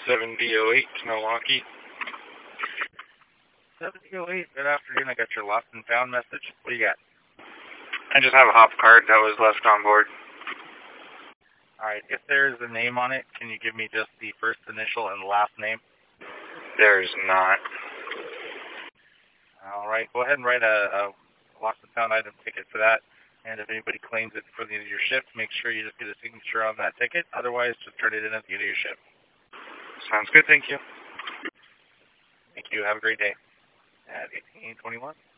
7008 to Milwaukee. 7008, good afternoon. I got your lost and found message. What do you got? I just have a hop card that was left on board. Alright, if there's a name on it, can you give me just the first initial and last name? There's not. Alright, go ahead and write a lost and found item ticket for that. And if anybody claims it before the end of your shift, make sure you just get a signature on that ticket. Otherwise, just turn it in at the end of your shift. Sounds good, thank you. Thank you. Have a great day. At 1821.